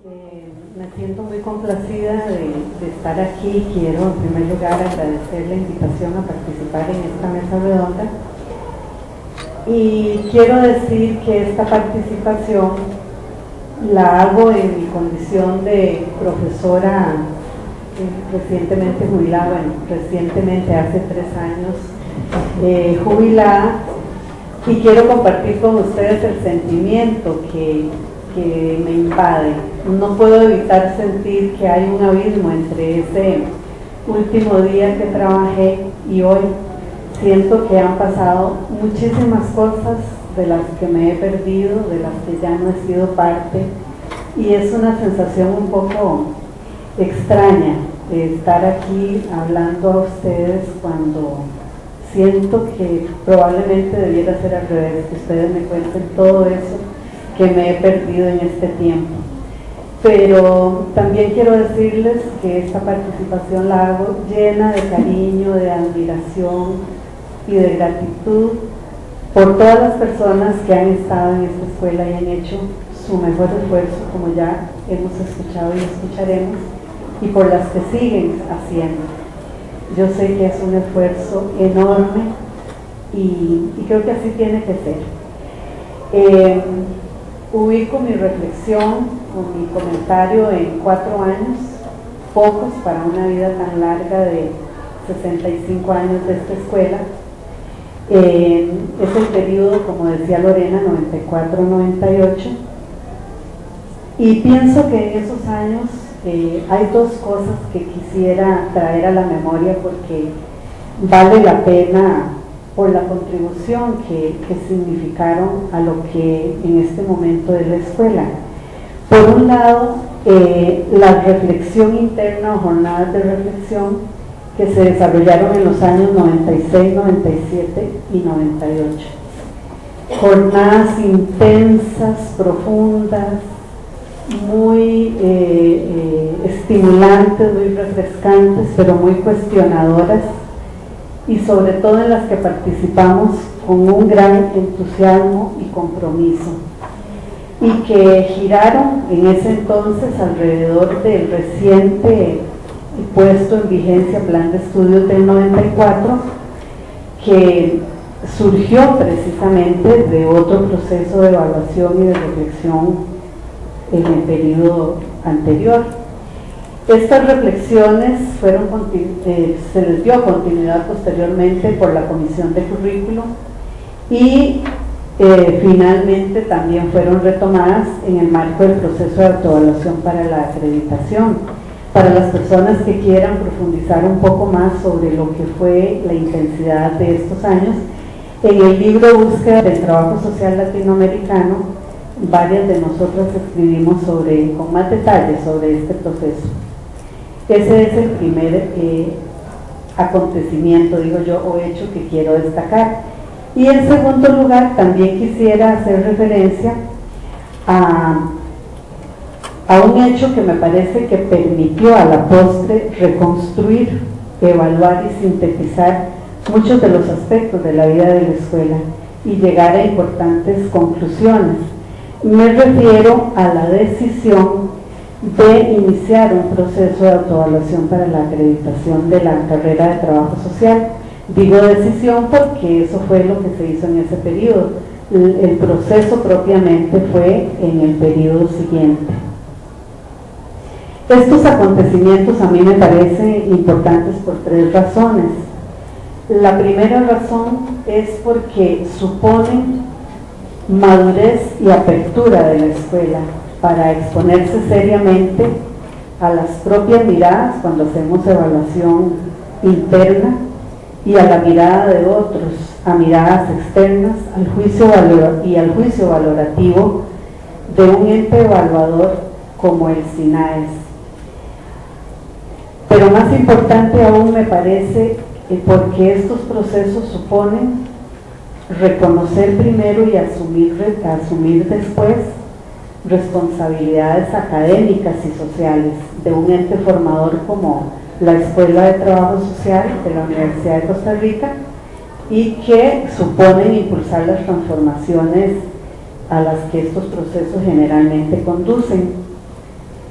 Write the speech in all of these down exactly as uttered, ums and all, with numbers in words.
Eh, me siento muy complacida de, de estar aquí. Quiero en primer lugar agradecer la invitación a participar en esta mesa redonda y quiero decir que esta participación la hago en mi condición de profesora eh, recientemente jubilada, bueno, recientemente hace tres años eh, jubilada, y quiero compartir con ustedes el sentimiento que, que me invade. No puedo evitar sentir que hay un abismo entre ese último día que trabajé y hoy. Siento que han pasado muchísimas cosas de las que me he perdido, de las que ya no he sido parte, y es una sensación un poco extraña de estar aquí hablando a ustedes cuando siento que probablemente debiera ser al revés, que ustedes me cuenten todo eso que me he perdido en este tiempo. Pero también quiero decirles que esta participación la hago llena de cariño, de admiración y de gratitud por todas las personas que han estado en esta escuela y han hecho su mejor esfuerzo, como ya hemos escuchado y escucharemos, y por las que siguen haciendo. Yo sé que es un esfuerzo enorme y, y creo que así tiene que ser. Eh, ubico mi reflexión o mi comentario en cuatro años, pocos para una vida tan larga de sesenta y cinco años de esta escuela. Eh, es el periodo, como decía Lorena, noventa y cuatro a noventa y ocho, y pienso que en esos años eh, hay dos cosas que quisiera traer a la memoria porque vale la pena por la contribución que, que significaron a lo que en este momento es la escuela. Por un lado, eh, la reflexión interna o jornadas de reflexión que se desarrollaron en los años noventa y seis, noventa y siete y noventa y ocho. Jornadas intensas, profundas, muy eh, eh, estimulantes, muy refrescantes, pero muy cuestionadoras, y sobre todo en las que participamos con un gran entusiasmo y compromiso, y que giraron en ese entonces alrededor del reciente puesto en vigencia Plan de Estudios del noventa y cuatro, que surgió precisamente de otro proceso de evaluación y de reflexión en el periodo anterior. Estas reflexiones fueron, eh, se les dio continuidad posteriormente por la Comisión de Currículo y eh, finalmente también fueron retomadas en el marco del proceso de autoevaluación para la acreditación. Para las personas que quieran profundizar un poco más sobre lo que fue la intensidad de estos años, en el libro Búsqueda del Trabajo Social Latinoamericano, varias de nosotras escribimos sobre, con más detalles sobre este proceso. Ese es el primer eh, acontecimiento, digo yo, o hecho que quiero destacar. Y en segundo lugar, también quisiera hacer referencia a, a un hecho que me parece que permitió a la postre reconstruir, evaluar y sintetizar muchos de los aspectos de la vida de la escuela y llegar a importantes conclusiones. Me refiero a la decisión de iniciar un proceso de autoevaluación para la acreditación de la carrera de trabajo social. Digo decisión porque eso fue lo que se hizo en ese periodo. El, el proceso propiamente fue en el periodo siguiente. Estos acontecimientos a mí me parecen importantes por tres razones. La primera razón es porque suponen madurez y apertura de la escuela para exponerse seriamente a las propias miradas cuando hacemos evaluación interna y a la mirada de otros, a miradas externas, al juicio valor y al juicio valorativo de un ente evaluador como el SINAES. Pero más importante aún me parece eh, porque estos procesos suponen reconocer primero y asumir, asumir después responsabilidades académicas y sociales de un ente formador como la Escuela de Trabajo Social de la Universidad de Costa Rica, y que suponen impulsar las transformaciones a las que estos procesos generalmente conducen.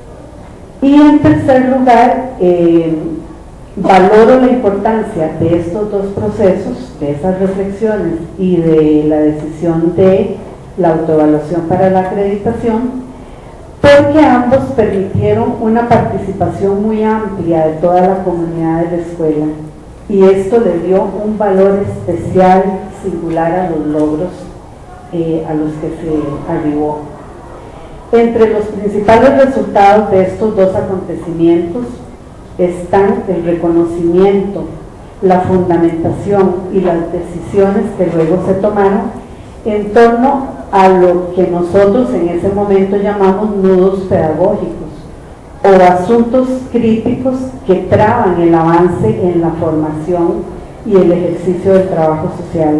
Y en tercer lugar, eh, valoro la importancia de estos dos procesos, de esas reflexiones y de la decisión de la autoevaluación para la acreditación, porque ambos permitieron una participación muy amplia de toda la comunidad de la escuela, y esto le dio un valor especial, singular a los logros eh, a los que se arribó. Entre los principales resultados de estos dos acontecimientos están el reconocimiento, la fundamentación y las decisiones que luego se tomaron en torno a lo que nosotros en ese momento llamamos nudos pedagógicos o asuntos críticos que traban el avance en la formación y el ejercicio del trabajo social.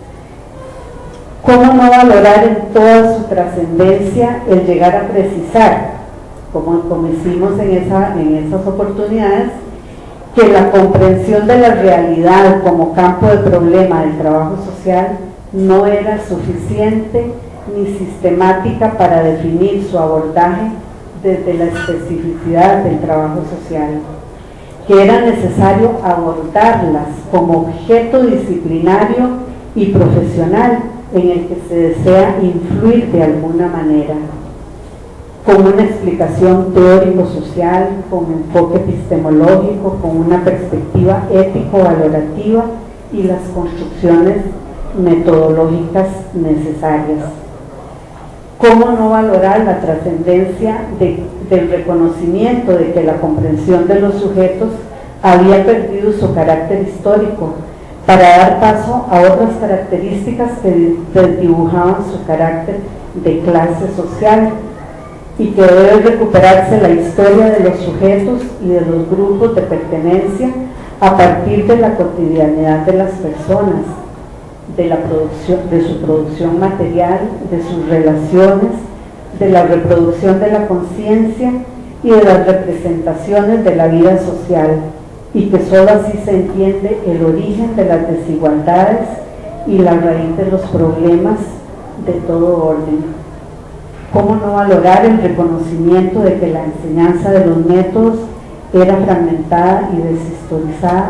¿Cómo no valorar en toda su trascendencia el llegar a precisar, como, como hicimos en, esa, en esas oportunidades, que la comprensión de la realidad como campo de problema del trabajo social no era suficiente ni sistemática para definir su abordaje desde la especificidad del trabajo social, que era necesario abordarlas como objeto disciplinario y profesional en el que se desea influir de alguna manera, con una explicación teórico-social, con enfoque epistemológico, con una perspectiva ético-valorativa y las construcciones metodológicas necesarias. ¿Cómo no valorar la trascendencia de, del reconocimiento de que la comprensión de los sujetos había perdido su carácter histórico para dar paso a otras características que desdibujaban su carácter de clase social, y que debe recuperarse la historia de los sujetos y de los grupos de pertenencia a partir de la cotidianidad de las personas, de, la producción, de su producción material, de sus relaciones, de la reproducción de la conciencia y de las representaciones de la vida social, y que sólo así se entiende el origen de las desigualdades y la raíz de los problemas de todo orden. ¿Cómo no valorar el reconocimiento de que la enseñanza de los métodos era fragmentada y deshistorizada,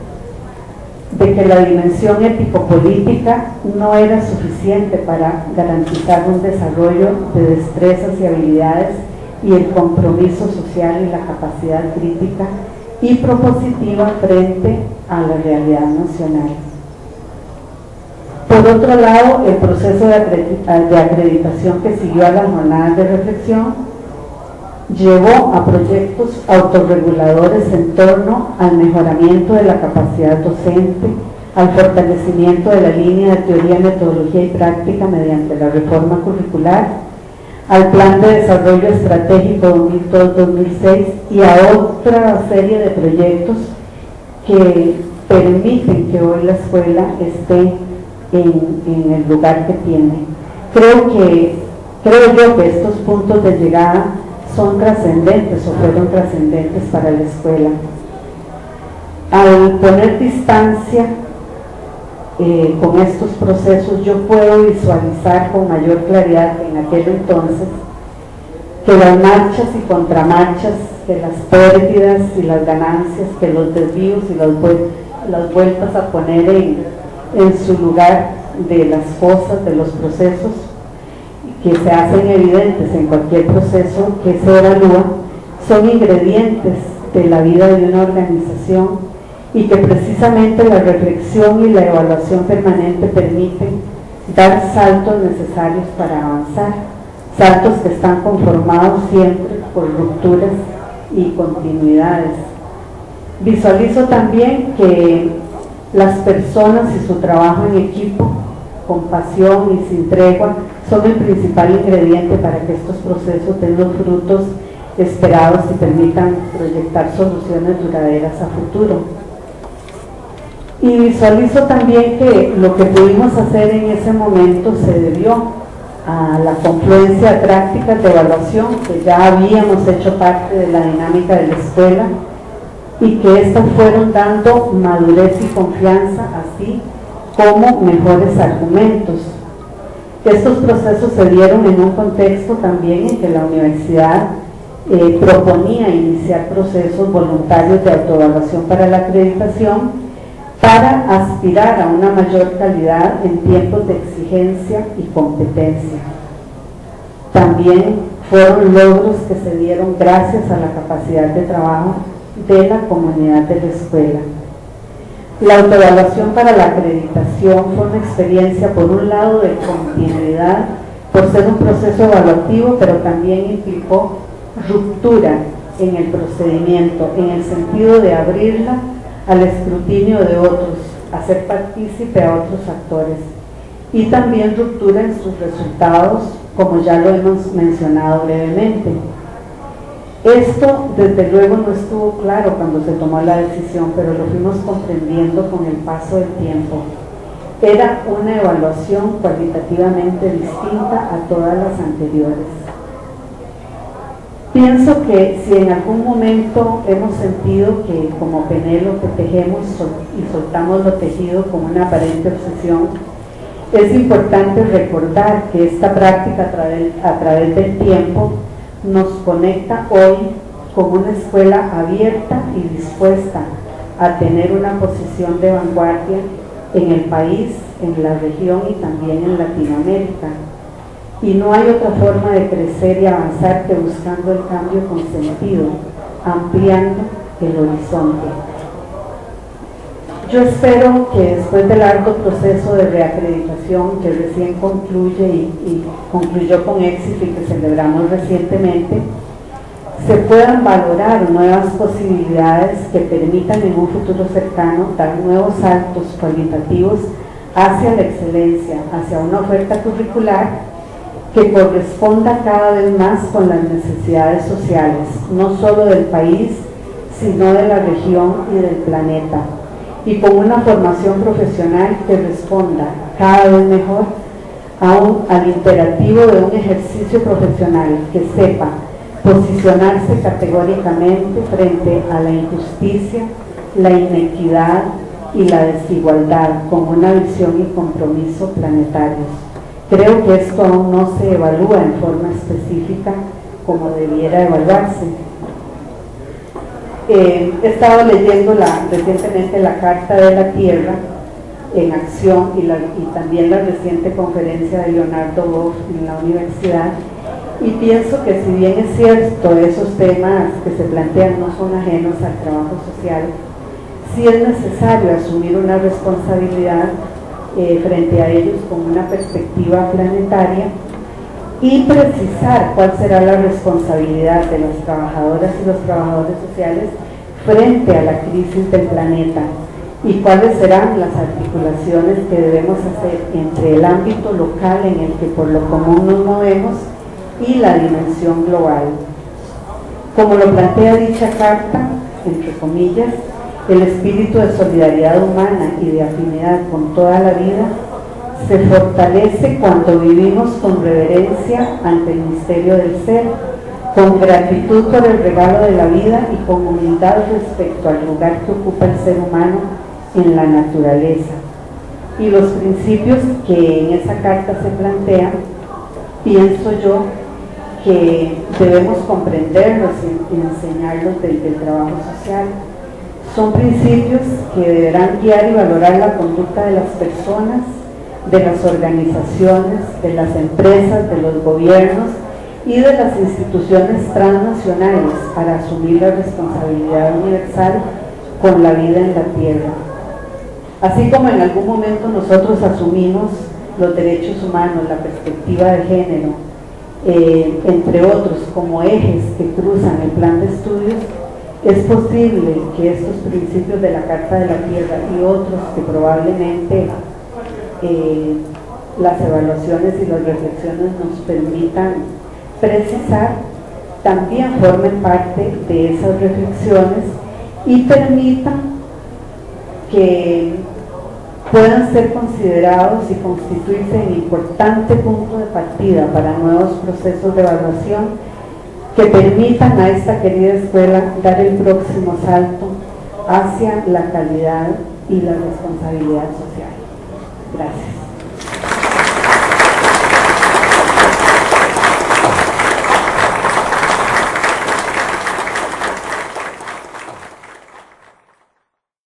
de que la dimensión ético-política no era suficiente para garantizar un desarrollo de destrezas y habilidades y el compromiso social y la capacidad crítica y propositiva frente a la realidad nacional? Por otro lado, el proceso de acreditación que siguió a las jornadas de reflexión llevó a proyectos autorreguladores en torno al mejoramiento de la capacidad docente, al fortalecimiento de la línea de teoría, metodología y práctica mediante la reforma curricular, al Plan de Desarrollo Estratégico dos mil dos a dos mil seis y a otra serie de proyectos que permiten que hoy la escuela esté En, en el lugar que tiene. Creo que creo yo que estos puntos de llegada son trascendentes o fueron trascendentes para la escuela. Al poner distancia eh, con estos procesos, yo puedo visualizar con mayor claridad que en aquel entonces que las marchas y contramarchas, que las pérdidas y las ganancias, que los desvíos y las, vuel las vueltas a poner en en su lugar de las cosas, de los procesos que se hacen evidentes en cualquier proceso que se evalúa, son ingredientes de la vida de una organización, y que precisamente la reflexión y la evaluación permanente permiten dar saltos necesarios para avanzar, saltos que están conformados siempre por rupturas y continuidades. Visualizo también que las personas y su trabajo en equipo, con pasión y sin tregua, son el principal ingrediente para que estos procesos den los frutos esperados y permitan proyectar soluciones duraderas a futuro. Y visualizo también que lo que pudimos hacer en ese momento se debió a la confluencia de prácticas de evaluación que ya habíamos hecho parte de la dinámica de la escuela, y que estas fueron dando madurez y confianza, así como mejores argumentos. Estos procesos se dieron en un contexto también en que la universidad eh, proponía iniciar procesos voluntarios de autoevaluación para la acreditación para aspirar a una mayor calidad en tiempos de exigencia y competencia. También fueron logros que se dieron gracias a la capacidad de trabajo de la comunidad de la escuela. La autoevaluación para la acreditación fue una experiencia, por un lado, de continuidad, por ser un proceso evaluativo, pero también implicó ruptura en el procedimiento, en el sentido de abrirla al escrutinio de otros, hacer partícipe a otros actores, y también ruptura en sus resultados, como ya lo hemos mencionado brevemente. Esto, desde luego, no estuvo claro cuando se tomó la decisión, pero lo fuimos comprendiendo con el paso del tiempo. Era una evaluación cualitativamente distinta a todas las anteriores. Pienso que si en algún momento hemos sentido que como Penélope tejemos y soltamos lo tejido con una aparente obsesión, es importante recordar que esta práctica a través, a través del tiempo nos conecta hoy con una escuela abierta y dispuesta a tener una posición de vanguardia en el país, en la región y también en Latinoamérica. Y no hay otra forma de crecer y avanzar que buscando el cambio con sentido, ampliando el horizonte. Yo espero que después del largo proceso de reacreditación que recién concluye y, y concluyó con éxito y que celebramos recientemente, se puedan valorar nuevas posibilidades que permitan en un futuro cercano dar nuevos saltos cualitativos hacia la excelencia, hacia una oferta curricular que corresponda cada vez más con las necesidades sociales, no solo del país, sino de la región y del planeta, y con una formación profesional que responda cada vez mejor a un, al imperativo de un ejercicio profesional que sepa posicionarse categóricamente frente a la injusticia, la inequidad y la desigualdad con una visión y compromiso planetarios. Creo que esto aún no se evalúa en forma específica como debiera evaluarse. Eh, he estado leyendo la, recientemente la Carta de la Tierra en acción y, la, y también la reciente conferencia de Leonardo Boff en la universidad, y pienso que si bien es cierto esos temas que se plantean no son ajenos al trabajo social, sí es necesario asumir una responsabilidad eh, frente a ellos con una perspectiva planetaria y precisar cuál será la responsabilidad de las trabajadoras y los trabajadores sociales frente a la crisis del planeta y cuáles serán las articulaciones que debemos hacer entre el ámbito local en el que por lo común nos movemos y la dimensión global. Como lo plantea dicha carta, entre comillas, el espíritu de solidaridad humana y de afinidad con toda la vida se fortalece cuando vivimos con reverencia ante el misterio del ser, con gratitud por el regalo de la vida y con humildad respecto al lugar que ocupa el ser humano en la naturaleza. Y los principios que en esa carta se plantean, pienso yo que debemos comprenderlos y enseñarlos desde el trabajo social. Son principios que deberán guiar y valorar la conducta de las personas, de las organizaciones, de las empresas, de los gobiernos y de las instituciones transnacionales para asumir la responsabilidad universal con la vida en la Tierra. Así como en algún momento nosotros asumimos los derechos humanos, la perspectiva de género, eh, entre otros, como ejes que cruzan el plan de estudios, es posible que estos principios de la Carta de la Tierra y otros que probablemente eh, las evaluaciones y las reflexiones nos permitan precisar, también formen parte de esas reflexiones y permitan que puedan ser considerados y constituirse en importante punto de partida para nuevos procesos de evaluación que permitan a esta querida escuela dar el próximo salto hacia la calidad y la responsabilidad social. Gracias.